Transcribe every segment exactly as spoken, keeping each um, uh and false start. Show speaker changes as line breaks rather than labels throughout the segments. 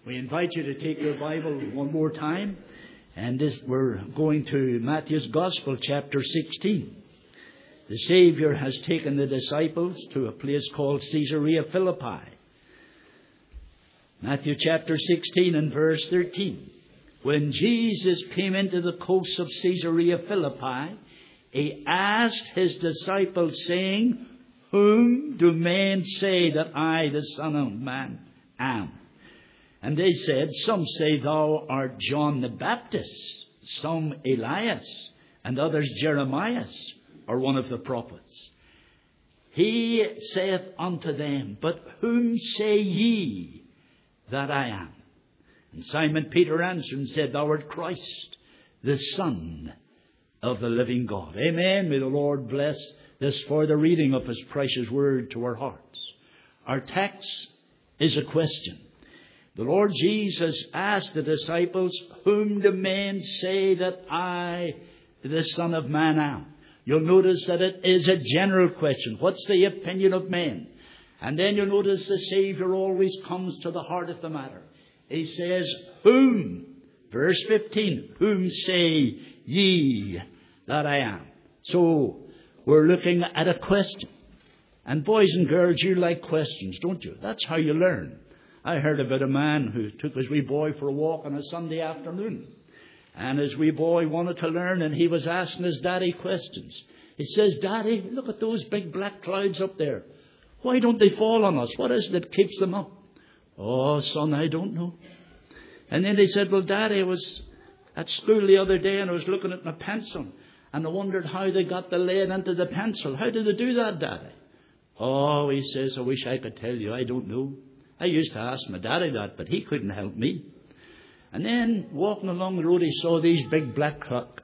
We invite you to take your Bible one more time. And this, we're going to Matthew's Gospel, chapter sixteen. The Savior has taken the disciples to a place called Caesarea Philippi. Matthew chapter sixteen and verse thirteen. When Jesus came into the coast of Caesarea Philippi, he asked his disciples, saying, "Whom do men say that I, the Son of Man, am?" And they said, "Some say thou art John the Baptist, some Elias, and others Jeremiah, or one of the prophets." He saith unto them, "But whom say ye that I am?" And Simon Peter answered and said, "Thou art Christ, the Son of the living God." Amen. May the Lord bless this for the reading of His precious word to our hearts. Our text is a question. The Lord Jesus asked the disciples, "Whom do men say that I, the Son of Man, am?" You'll notice that it is a general question. What's the opinion of men? And then you'll notice the Savior always comes to the heart of the matter. He says, "Whom?" Verse fifteen, "Whom say ye that I am?" So we're looking at a question. And boys and girls, you like questions, don't you? That's how you learn. I heard about a man who took his wee boy for a walk on a Sunday afternoon. And his wee boy wanted to learn, and he was asking his daddy questions. He says, "Daddy, look at those big black clouds up there. Why don't they fall on us? What is it that keeps them up?" "Oh, son, I don't know." And then he said, "Well, Daddy, I was at school the other day and I was looking at my pencil. And I wondered how they got the lead into the pencil. How did they do that, Daddy?" "Oh," he says, "I wish I could tell you. I don't know. I used to ask my daddy that, but he couldn't help me." And then, walking along the road, he saw these big black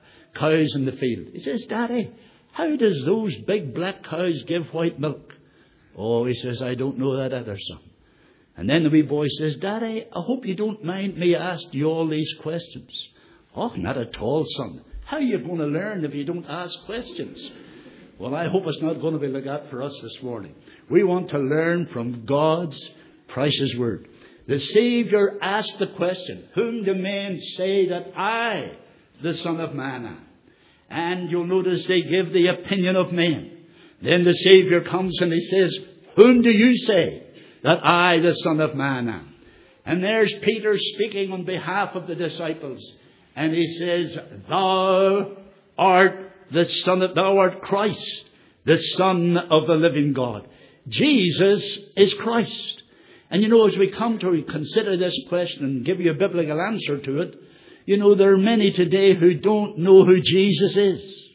cows in the field. He says, "Daddy, how does those big black cows give white milk?" "Oh," he says, "I don't know that either, son." And then the wee boy says, "Daddy, I hope you don't mind me asking you all these questions." "Oh, not at all, son. How are you going to learn if you don't ask questions?" Well, I hope it's not going to be like that for us this morning. We want to learn from God's precious word. The Savior asked the question, "Whom do men say that I, the Son of Man, am?" And you'll notice they give the opinion of men. Then the Savior comes and he says, "Whom do you say that I, the Son of Man, am?" And there's Peter speaking on behalf of the disciples. And he says, "Thou art the Son of, thou art Christ, the Son of the living God." Jesus is Christ. And you know, as we come to consider this question and give you a biblical answer to it, you know, there are many today who don't know who Jesus is.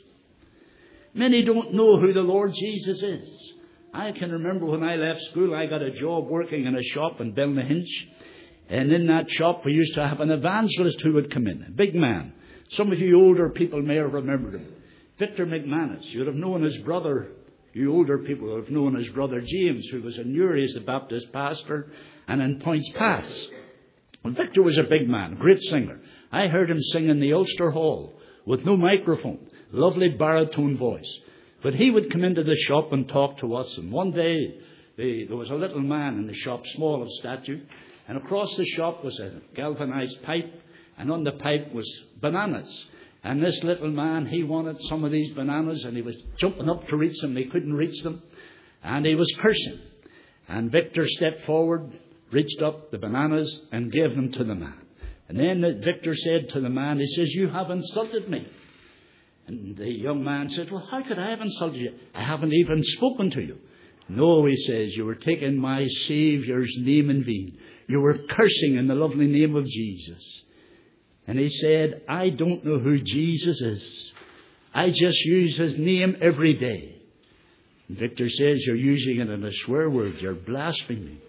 Many don't know who the Lord Jesus is. I can remember when I left school, I got a job working in a shop in Ballynahinch. And in that shop, we used to have an evangelist who would come in, a big man. Some of you older people may have remembered him. Victor McManus. You'd have known his brother. You older people would have known his brother James, who was in Newry as the Baptist pastor and in Points Pass. Well, Victor was a big man, great singer. I heard him sing in the Ulster Hall with no microphone, lovely baritone voice. But he would come into the shop and talk to us. And one day, they, there was a little man in the shop, small of stature. And across the shop was a galvanized pipe, and on the pipe was bananas. And this little man, he wanted some of these bananas, and he was jumping up to reach them. He couldn't reach them, and he was cursing. And Victor stepped forward, reached up the bananas, and gave them to the man. And then Victor said to the man, he says, "You have insulted me." And the young man said, "Well, how could I have insulted you? I haven't even spoken to you." "No," he says, "you were taking my Saviour's name in vain. You were cursing in the lovely name of Jesus." And he said, "I don't know who Jesus is. I just use his name every day." And Victor says, "You're using it in a swear word. You're blaspheming.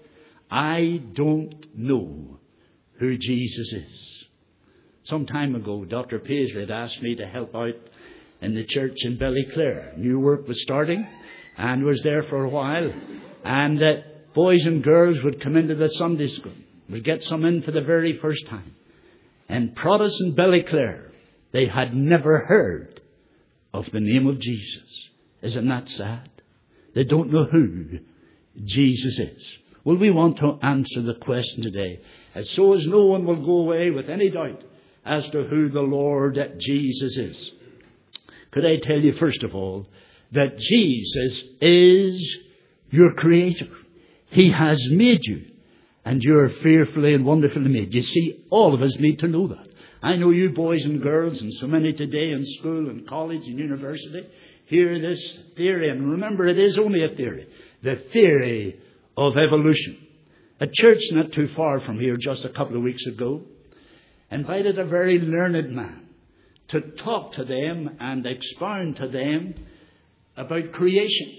I don't know who Jesus is." Some time ago, Doctor Paisley had asked me to help out in the church in Ballyclare. New work was starting and was there for a while. And uh, boys and girls would come into the Sunday school. We'd get some in for the very first time. And Protestant Ballyclare, they had never heard of the name of Jesus. Isn't that sad? They don't know who Jesus is. Well, we want to answer the question today. And so as no one will go away with any doubt as to who the Lord Jesus is. Could I tell you, first of all, that Jesus is your Creator. He has made you, and you're fearfully and wonderfully made. You see, all of us need to know that. I know you boys and girls, and so many today in school and college and university, hear this theory, and remember, it is only a theory, the theory of evolution. A church not too far from here, just a couple of weeks ago, invited a very learned man to talk to them and expound to them about creation.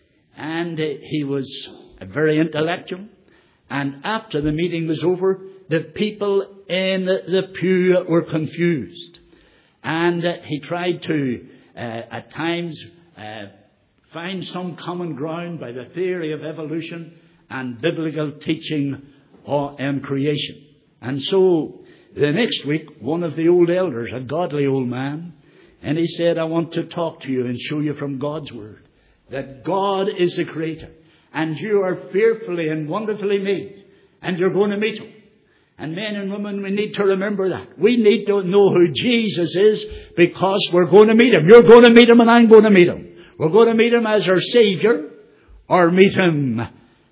And uh, he was a very intellectual. And after the meeting was over, the people in the pew were confused. And uh, he tried to, uh, at times, uh, find some common ground by the theory of evolution and biblical teaching on creation. And so the next week, one of the old elders, a godly old man, and he said, I want to talk to you and show you from God's Word that God is the Creator. And you are fearfully and wonderfully made. And you're going to meet Him. And men and women, we need to remember that. We need to know who Jesus is because we're going to meet Him. You're going to meet Him and I'm going to meet Him. We're going to meet Him as our Savior or meet Him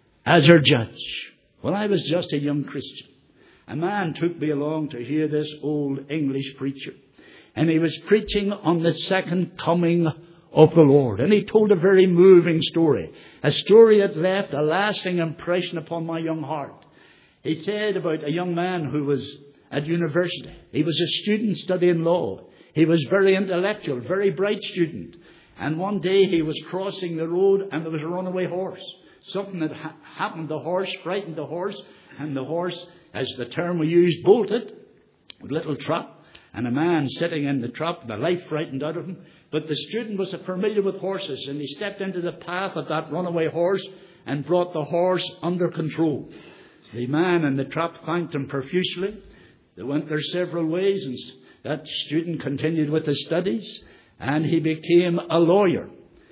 as our Judge. When I was just a young Christian, a man took me along to hear this old English preacher. And he was preaching on the second coming of the Lord. And he told a very moving story. A story that left a lasting impression upon my young heart. He said about a young man who was at university. He was a student studying law. He was very intellectual, very bright student. And one day he was crossing the road and there was a runaway horse. Something had ha- happened to the horse, frightened the horse. And the horse, as the term we use, bolted with a little trap. And a man sitting in the trap, the life frightened out of him. But the student was familiar with horses, and he stepped into the path of that runaway horse and brought the horse under control. The man in the trap thanked him profusely. They went their several ways, and that student continued with his studies, and he became a lawyer.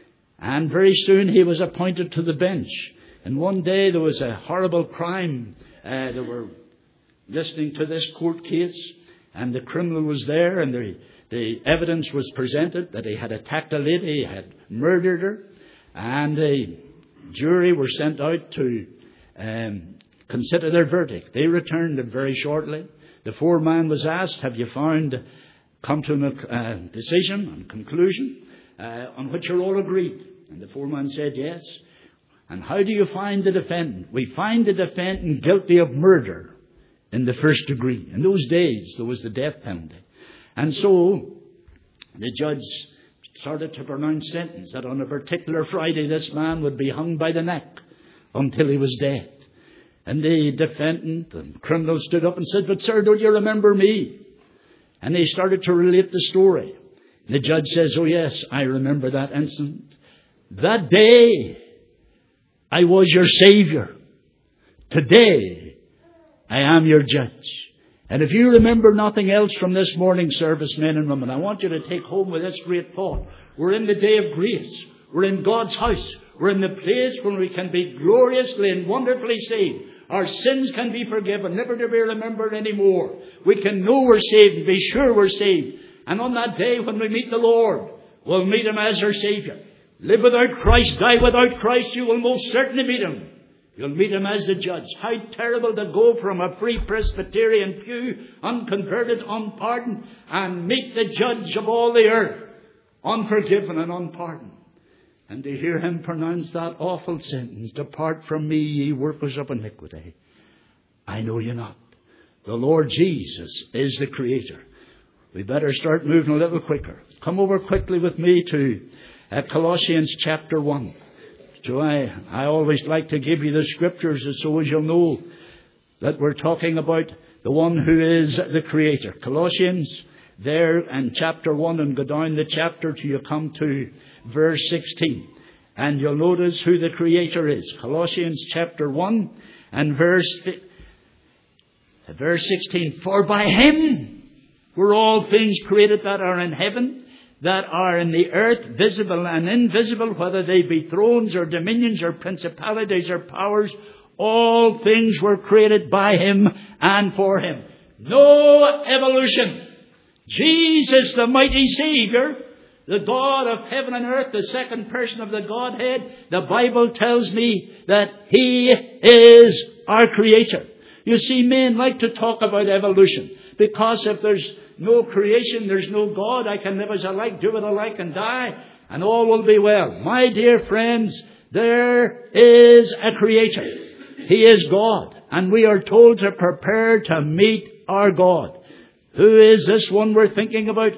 And very soon he was appointed to the bench. And one day there was a horrible crime. Uh, they were listening to this court case, and the criminal was there, and the, the evidence was presented that he had attacked a lady, he had murdered her, and a jury were sent out to um, consider their verdict. They returned it very shortly. The foreman was asked, have you found, come to a uh, decision and conclusion uh, on which you're all agreed? And the foreman said, yes. And how do you find the defendant? We find the defendant guilty of murder in the first degree. In those days, there was the death penalty. And so, the judge started to pronounce sentence that on a particular Friday, this man would be hung by the neck until he was dead. And the defendant, the criminal, stood up and said, but sir, don't you remember me? And they started to relate the story. And the judge says, oh yes, I remember that incident. That day, I was your Savior. Today, I am your judge. And if you remember nothing else from this morning's service, men and women, I want you to take home with this great thought. We're in the day of grace. We're in God's house. We're in the place where we can be gloriously and wonderfully saved. Our sins can be forgiven, never to be remembered anymore. We can know we're saved and be sure we're saved. And on that day when we meet the Lord, we'll meet Him as our Savior. Live without Christ, die without Christ, you will most certainly meet Him. You'll meet Him as the judge. How terrible to go from a free Presbyterian pew, unconverted, unpardoned, and meet the judge of all the earth, unforgiven and unpardoned. And to hear Him pronounce that awful sentence, depart from me, ye workers of iniquity. I know you not. The Lord Jesus is the Creator. We better start moving a little quicker. Come over quickly with me to uh, Colossians chapter one. So I, I always like to give you the scriptures so as you'll know that we're talking about the one who is the Creator. Colossians there in chapter one, and go down the chapter till you come to verse sixteen. And you'll notice who the Creator is. Colossians chapter one and verse, verse sixteen. For by Him were all things created that are in heaven, that are in the earth, visible and invisible, whether they be thrones or dominions or principalities or powers. All things were created by Him and for Him. No evolution. Jesus, the mighty Savior, the God of heaven and earth, the second person of the Godhead, the Bible tells me that He is our Creator. You see, men like to talk about evolution, because if there's no creation, there's no God. I can live as I like, do what I like, and die, and all will be well. My dear friends, there is a Creator. He is God, and we are told to prepare to meet our God. Who is this one we're thinking about?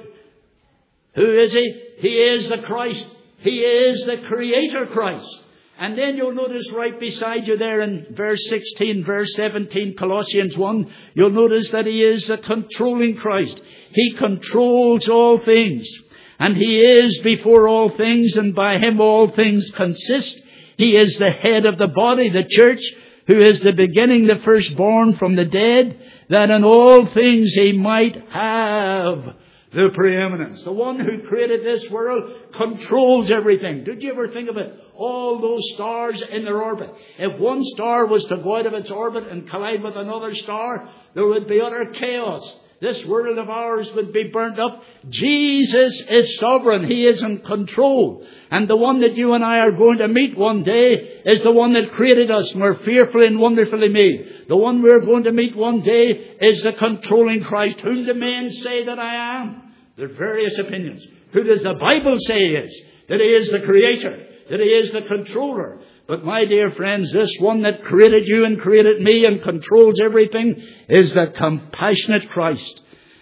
Who is He? He is the Christ. He is the Creator Christ. And then you'll notice right beside you there in verse sixteen, verse seventeen, Colossians one, you'll notice that He is the controlling Christ. He controls all things. And He is before all things, and by Him all things consist. He is the head of the body, the church, who is the beginning, the firstborn from the dead, that in all things He might have the preeminence. The one who created this world controls everything. Did you ever think of it? All those stars in their orbit. If one star was to go out of its orbit and collide with another star, there would be utter chaos. This world of ours would be burnt up. Jesus is sovereign. He is in control. And the one that you and I are going to meet one day is the one that created us, and we're fearfully and wonderfully made. The one we're going to meet one day is the controlling Christ. Whom do men say that I am? There are various opinions. Who does the Bible say He is? That He is the Creator. That He is the controller. But my dear friends, this one that created you and created me and controls everything is the compassionate Christ.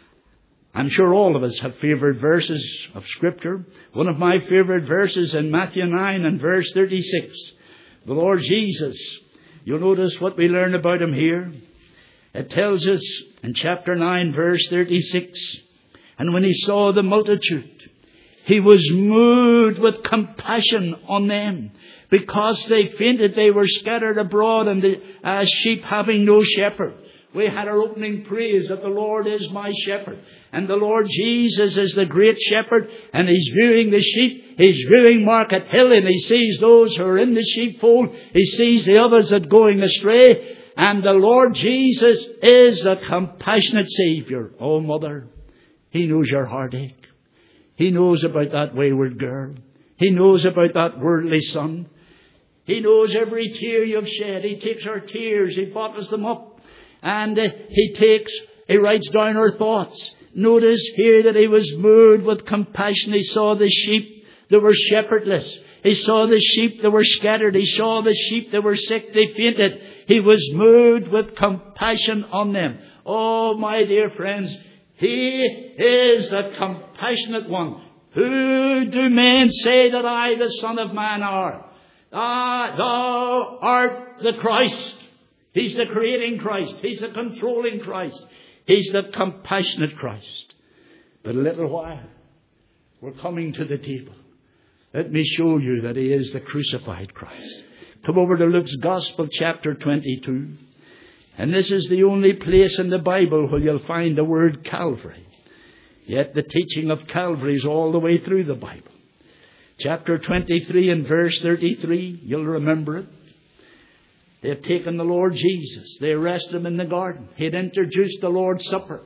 I'm sure all of us have favourite verses of Scripture. One of my favourite verses in Matthew nine and verse thirty-six. The Lord Jesus, you'll notice what we learn about Him here. It tells us in chapter nine, verse thirty-six, and when He saw the multitude, He was moved with compassion on them, because they fainted. They were scattered abroad, and the, as sheep having no shepherd. We had our opening praise that the Lord is my shepherd. And the Lord Jesus is the great shepherd, and He's viewing the sheep. He's viewing Market Hill, and He sees those who are in the sheepfold. He sees the others that are going astray. And the Lord Jesus is the compassionate Saviour. Oh, mother, He knows your heartache. He knows about that wayward girl. He knows about that worldly son. He knows every tear you've shed. He takes our tears. He bottles them up. And uh, He takes, He writes down our thoughts. Notice here that He was moved with compassion. He saw the sheep that were shepherdless. He saw the sheep that were scattered. He saw the sheep that were sick. They fainted. He was moved with compassion on them. Oh, my dear friends, He is the compassionate one. Who do men say that I, the Son of Man, are? Ah, thou art the Christ. He's the creating Christ. He's the controlling Christ. He's the compassionate Christ. But a little while, we're coming to the table. Let me show you that He is the crucified Christ. Come over to Luke's Gospel, chapter twenty-two. And this is the only place in the Bible where you'll find the word Calvary. Yet the teaching of Calvary is all the way through the Bible. Chapter twenty-three and verse thirty-three, you'll remember it. They had taken the Lord Jesus. They arrested Him in the garden. He had introduced the Lord's Supper.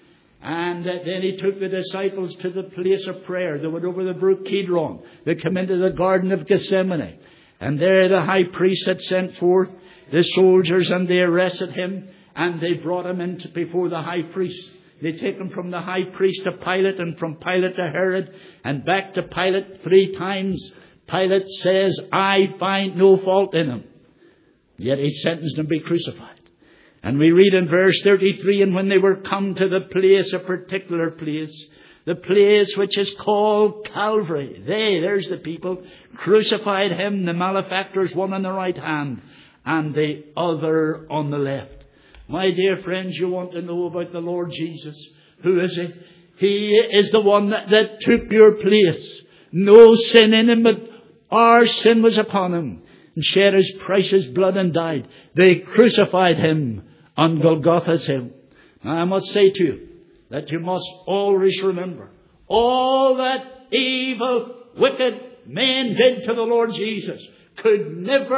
And then He took the disciples to the place of prayer. They went over the brook Kidron. They came into the Garden of Gethsemane. And there the high priest had sent forth the soldiers, and they arrested Him. And they brought Him in before the high priest. They take Him from the high priest to Pilate, and from Pilate to Herod, and back to Pilate three times. Pilate says, I find no fault in Him. Yet He sentenced Him to be crucified. And we read in verse thirty-three, and when they were come to the place, a particular place, the place which is called Calvary, they, there's the people, crucified Him, the malefactors, one on the right hand and the other on the left. My dear friends, you want to know about the Lord Jesus. Who is He? He is the one that, that took your place. No sin in Him, but our sin was upon Him, and shed His precious blood and died. They crucified Him on Golgotha's hill. Now I must say to you that you must always remember all that evil, wicked men did to the Lord Jesus could never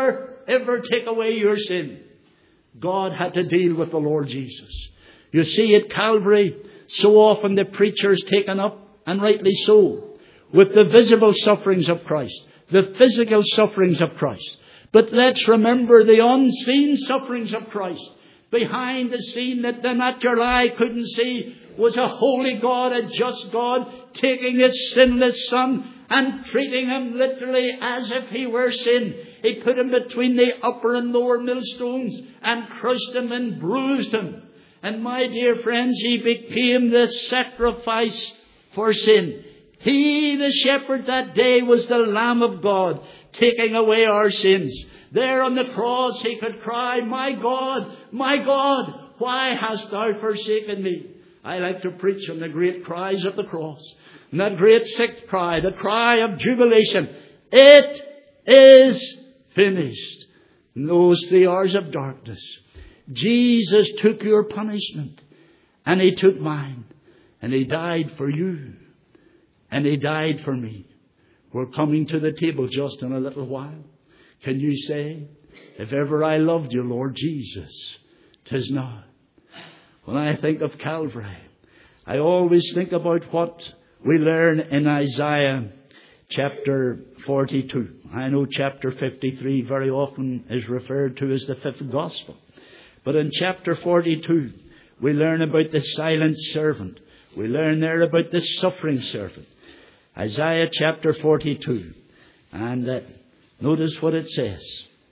ever take away your sin. God had to deal with the Lord Jesus. You see, at Calvary, so often the preacher is taken up, and rightly so, with the visible sufferings of Christ, the physical sufferings of Christ. But let's remember the unseen sufferings of Christ. Behind the scene that the natural eye couldn't see was a holy God, a just God, taking His sinless Son and treating Him literally as if He were sin. He put Him between the upper and lower millstones and crushed Him and bruised Him. And my dear friends, He became the sacrifice for sin. He, the shepherd that day, was the Lamb of God, taking away our sins. There on the cross He could cry, my God, my God, why hast thou forsaken me? I like to preach on the great cries of the cross. And that great sixth cry, the cry of jubilation. It is finished. In those three hours of darkness, Jesus took your punishment, and He took mine, and He died for you, and He died for me. We're coming to the table just in a little while. Can you say, if ever I loved you, Lord Jesus, 'tis now. When I think of Calvary, I always think about what we learn in Isaiah chapter forty-two. I know chapter fifty-three very often is referred to as the fifth gospel. But in chapter forty-two, we learn about the silent servant. We learn there about the suffering servant. Isaiah chapter forty-two. And uh, notice what it says.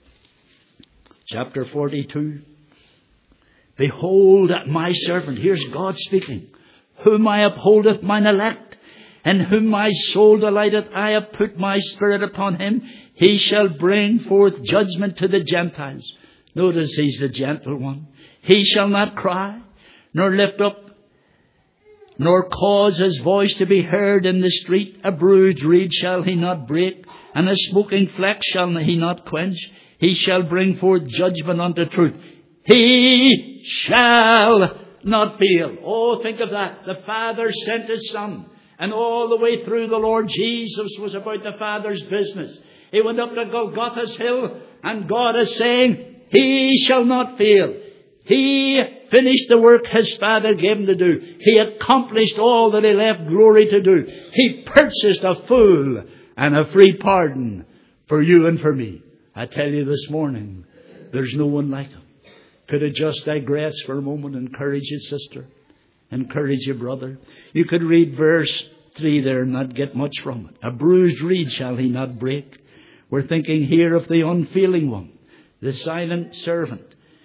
Chapter forty-two. Behold my servant. Here's God speaking. Whom I upholdeth mine elect, in whom my soul delighteth. I have put my spirit upon him. He shall bring forth judgment to the Gentiles. Notice He's the gentle one. He shall not cry, nor lift up, nor cause His voice to be heard in the street. A bruised reed shall He not break, and a smoking fleck shall He not quench. He shall bring forth judgment unto truth. He shall not fail. Oh, think of that. The Father sent His Son. And all the way through, the Lord Jesus was about the Father's business. He went up to Golgotha's hill, and God is saying, He shall not fail. He finished the work His Father gave Him to do. He accomplished all that He left glory to do. He purchased a full and a free pardon for you and for me. I tell you this morning, there's no one like Him. Could I just digress for a moment and encourage you, sister? Encourage you, brother. You could read verse three there and not get much from it. A bruised reed shall He not break. We're thinking here of the unfailing one, the silent servant.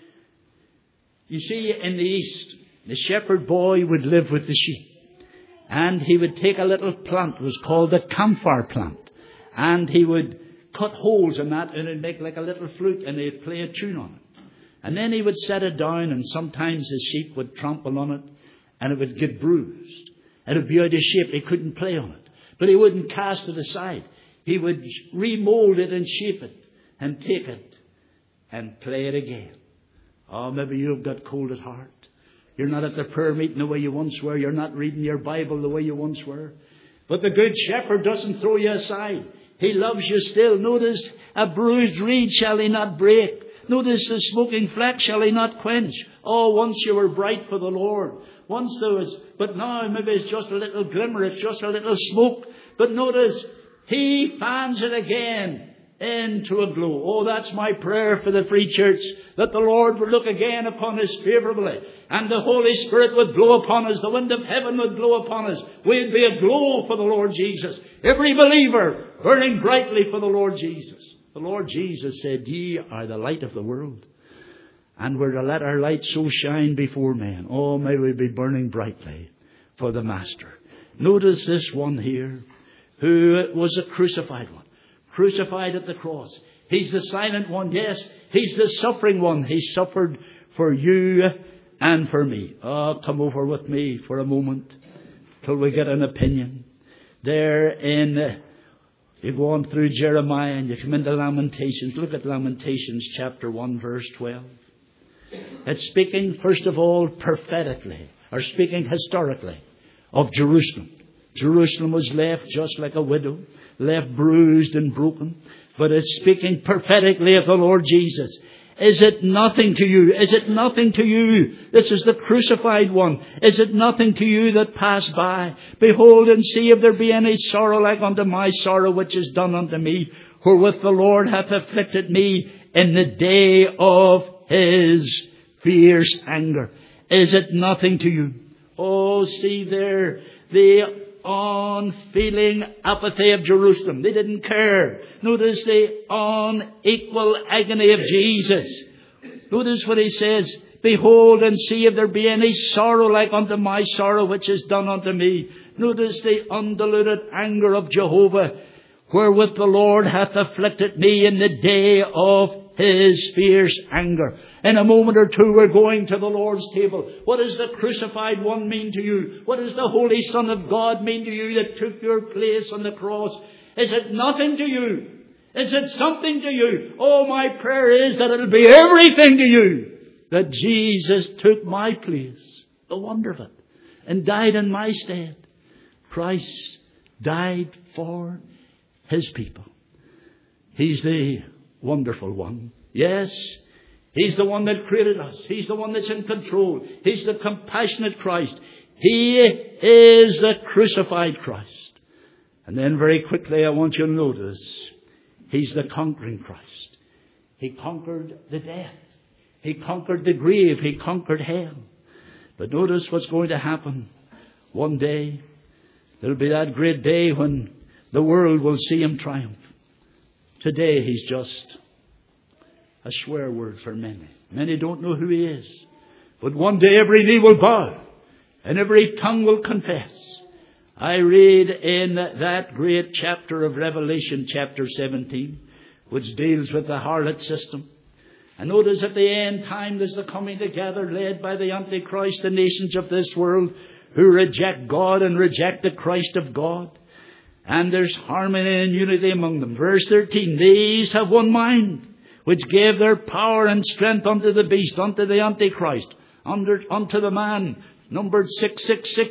You see, in the East, the shepherd boy would live with the sheep. And he would take a little plant, it was called the camphor plant. And he would cut holes in that, and it'd make like a little flute, and they'd play a tune on it. And then he would set it down, and sometimes his sheep would trample on it, and it would get bruised. It would be out of shape. He couldn't play on it. But he wouldn't cast it aside. He would remold it and shape it and take it and play it again. Oh, maybe you've got cold at heart. You're not at the prayer meeting the way you once were. You're not reading your Bible the way you once were. But the Good Shepherd doesn't throw you aside. He loves you still. Notice, a bruised reed shall He not break. Notice, the smoking fleck shall He not quench. Oh, once you were bright for the Lord. Once there was, but now maybe it's just a little glimmer. It's just a little smoke. But notice, He fans it again into a glow. Oh, that's my prayer for the Free Church, that the Lord would look again upon us favourably, and the Holy Spirit would blow upon us. The wind of heaven would blow upon us. We'd be aglow for the Lord Jesus. Every believer burning brightly for the Lord Jesus. The Lord Jesus said, Ye are the light of the world, and we're to let our light so shine before men. Oh, may we be burning brightly for the Master. Notice this one here, who was a crucified one. Crucified at the cross. He's the silent one, yes. He's the suffering one. He suffered for you and for me. Oh, come over with me for a moment till we get an opinion. There in, uh, you go on through Jeremiah and you come into Lamentations. Look at Lamentations chapter one, verse twelve. It's speaking, first of all, prophetically, or speaking historically of Jerusalem. Jerusalem was left just like a widow, left bruised and broken. But it's speaking prophetically of the Lord Jesus. Is it nothing to you? Is it nothing to you? This is the crucified one. Is it nothing to you that pass by? Behold and see if there be any sorrow like unto my sorrow which is done unto me, wherewith the Lord hath afflicted me in the day of his fierce anger. Is it nothing to you? Oh, see there the unfeeling apathy of Jerusalem. They didn't care. Notice the unequal agony of Jesus. Notice what he says. Behold and see if there be any sorrow like unto my sorrow which is done unto me. Notice the undiluted anger of Jehovah, wherewith the Lord hath afflicted me in the day of his fierce anger. In a moment or two we're going to the Lord's table. What does the crucified one mean to you? What does the Holy Son of God mean to you that took your place on the cross? Is it nothing to you? Is it something to you? Oh, my prayer is that it'll be everything to you. That Jesus took my place. The wonder of it. And died in my stead. Christ died for his people. He's the wonderful one. Yes, he's the one that created us. He's the one that's in control. He's the compassionate Christ. He is the crucified Christ. And then very quickly I want you to notice, he's the conquering Christ. He conquered the death. He conquered the grave. He conquered hell. But notice what's going to happen. One day, there'll be that great day when the world will see him triumph. Today he's just a swear word for many. Many don't know who he is. But one day every knee will bow and every tongue will confess. I read in that great chapter of Revelation, chapter seventeen, which deals with the harlot system. And notice at the end time there's the coming together led by the Antichrist, the nations of this world who reject God and reject the Christ of God. And there's harmony and unity among them. Verse thirteen, these have one mind, which gave their power and strength unto the beast, unto the Antichrist, under, unto the man. Numbered six six six.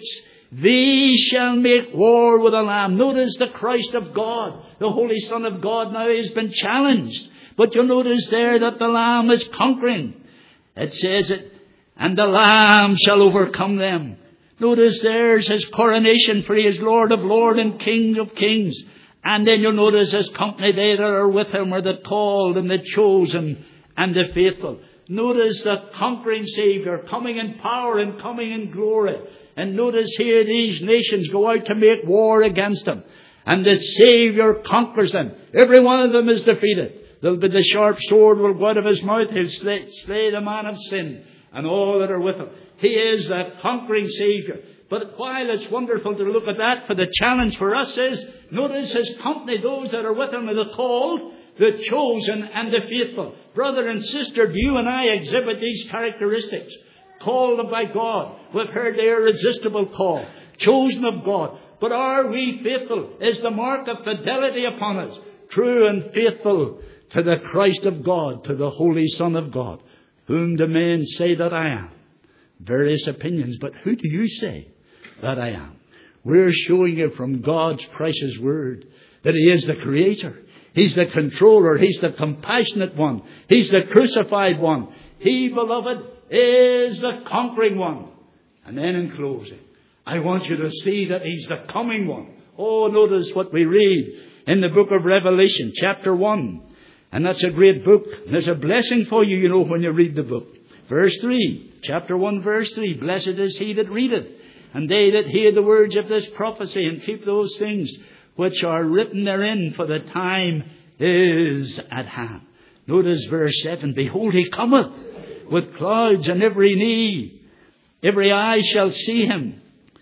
These shall make war with the Lamb. Notice the Christ of God, the Holy Son of God, now has been challenged. But you'll notice there that the Lamb is conquering. It says it, and the Lamb shall overcome them. Notice there's his coronation, for he is Lord of Lords and King of Kings. And then you'll notice his company, they that are with him are the called and the chosen and the faithful. Notice the conquering Savior coming in power and coming in glory. And notice here these nations go out to make war against him. And the Savior conquers them. Every one of them is defeated. There'll be the sharp sword will go out of his mouth. He'll slay, slay the man of sin and all that are with him. He is that conquering Savior. But while it's wonderful to look at that, for the challenge for us is, notice his company, those that are with him are the called, the chosen and the faithful. Brother and sister, do you and I exhibit these characteristics? Called by God. We've heard the irresistible call. Chosen of God. But are we faithful? Is the mark of fidelity upon us? True and faithful to the Christ of God, to the Holy Son of God. Whom do men say that I am? Various opinions, but who do you say that I am? We're showing you from God's precious word that he is the creator. He's the controller. He's the compassionate one. He's the crucified one. He, beloved, is the conquering one. And then in closing, I want you to see that he's the coming one. Oh, notice what we read in the book of Revelation, chapter one. And that's a great book. There's a blessing for you, you know, when you read the book. Verse three, chapter one, verse three. Blessed is he that readeth, and they that hear the words of this prophecy, and keep those things which are written therein, for the time is at hand. Notice verse seven. Behold, he cometh with clouds, and every knee, every eye shall see him.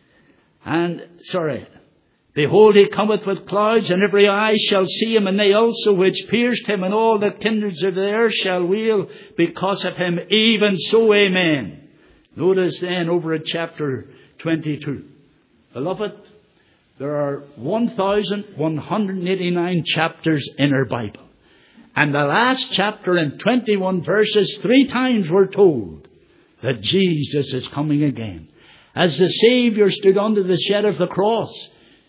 And, sorry. Behold, he cometh with clouds, and every eye shall see him, and they also which pierced him, and all the kindreds of the earth shall wail because of him. Even so, amen. Notice then over at chapter twenty-two. Beloved, there are one thousand one hundred eighty-nine chapters in our Bible. And the last chapter in twenty-one verses, three times we're told that Jesus is coming again. As the Savior stood under the shed of the cross,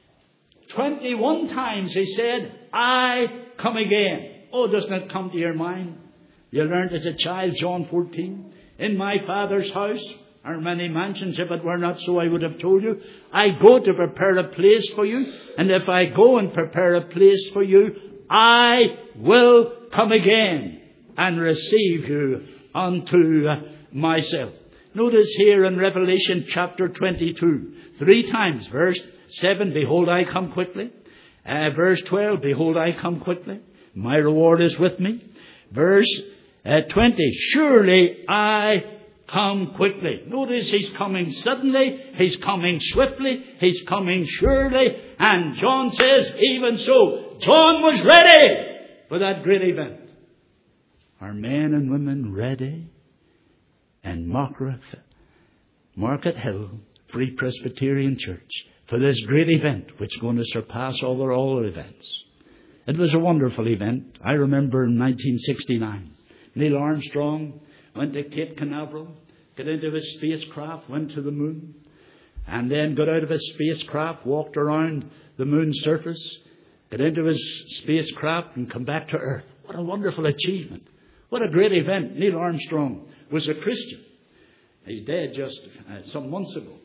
twenty-one times he said, I come again. Oh, doesn't it come to your mind? You learned as a child, John fourteen, in my Father's house are many mansions. If it were not so, I would have told you. I go to prepare a place for you. And if I go and prepare a place for you, I will come again and receive you unto myself. Notice here in Revelation chapter twenty-two, three times, verse seven, behold, I come quickly. Uh, verse twelve, behold, I come quickly. My reward is with me. Verse uh, twenty, surely I come quickly. Notice he's coming suddenly, he's coming swiftly, he's coming surely. And John says, even so, John was ready for that great event. Are men and women ready? And Margaret, Market Hill Free Presbyterian Church for this great event which is going to surpass all their all events. It was a wonderful event. I remember in nineteen sixty-nine, Neil Armstrong went to Cape Canaveral, got into his spacecraft, went to the moon, and then got out of his spacecraft, walked around the moon's surface, got into his spacecraft and come back to Earth. What a wonderful achievement. What a great event. Neil Armstrong was a Christian. He's dead just uh, some months ago.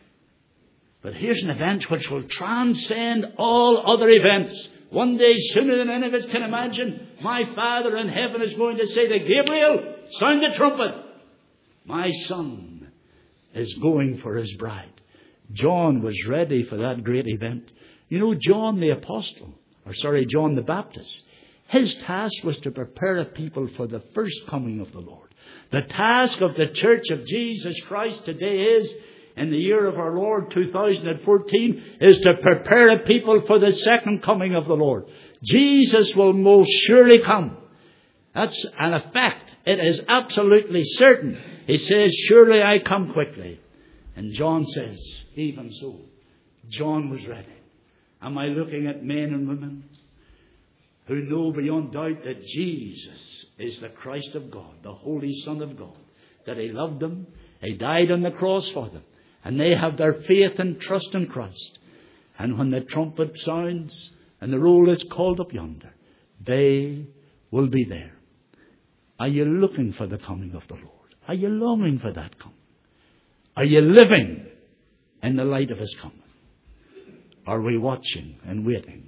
But here's an event which will transcend all other events. One day, sooner than any of us can imagine, my Father in heaven is going to say to Gabriel, sound the trumpet. My Son is going for his bride. John was ready for that great event. You know, John the Apostle, or sorry, John the Baptist, his task was to prepare a people for the first coming of the Lord. The task of the Church of Jesus Christ today is, in the year of our Lord two thousand fourteen, is to prepare a people for the second coming of the Lord. Jesus will most surely come. That's an fact. It is absolutely certain. He says, surely I come quickly. And John says, even so, John was ready. Am I looking at men and women who know beyond doubt that Jesus is the Christ of God, the Holy Son of God, that he loved them, he died on the cross for them, and they have their faith and trust in Christ. And when the trumpet sounds and the roll is called up yonder, they will be there. Are you looking for the coming of the Lord? Are you longing for that coming? Are you living in the light of his coming? Are we watching and waiting?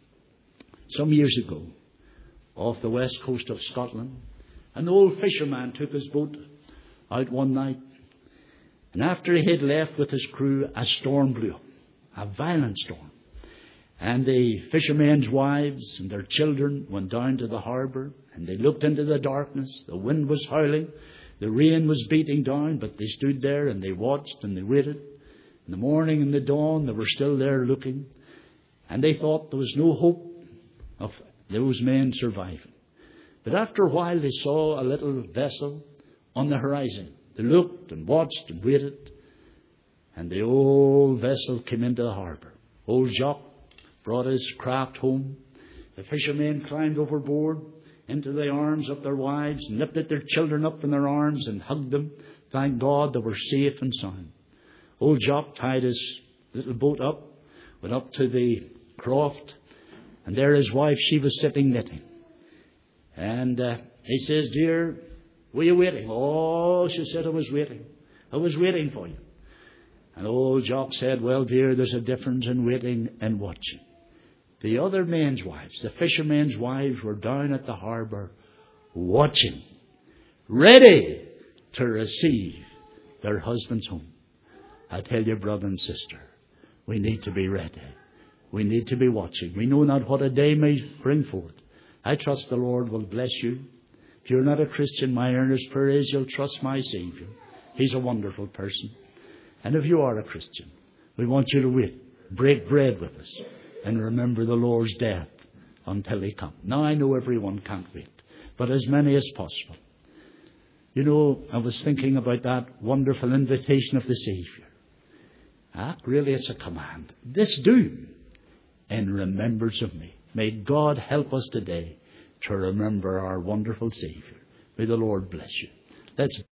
Some years ago, off the west coast of Scotland, an old fisherman took his boat out one night. And after he had left with his crew, a storm blew up, a violent storm. And the fishermen's wives and their children went down to the harbour, and they looked into the darkness. The wind was howling, the rain was beating down, but they stood there and they watched and they waited. In the morning and the dawn, they were still there looking, and they thought there was no hope of those men surviving. But after a while, they saw a little vessel on the horizon. They looked and watched and waited, and the old vessel came into the harbour. Old Jacques brought his craft home. The fishermen climbed overboard into the arms of their wives and lifted their children up in their arms and hugged them. Thank God they were safe and sound. Old Jacques tied his little boat up, went up to the croft, and there his wife, she was sitting knitting. And uh, he says, dear, were you waiting? Oh, she said, I was waiting. I was waiting for you. And old Jacques said, well, dear, there's a difference in waiting and watching. The other men's wives, the fishermen's wives, were down at the harbour watching, ready to receive their husbands home. I tell you, brother and sister, we need to be ready. We need to be watching. We know not what a day may bring forth. I trust the Lord will bless you. If you're not a Christian, my earnest prayer is you'll trust my Saviour. He's a wonderful person. And if you are a Christian, we want you to wait, break bread with us, and remember the Lord's death until he comes. Now, I know everyone can't wait, but as many as possible. You know, I was thinking about that wonderful invitation of the Saviour. Ah, really, it's a command. This do in remembrance of me. May God help us today to remember our wonderful Saviour. May the Lord bless you. Let's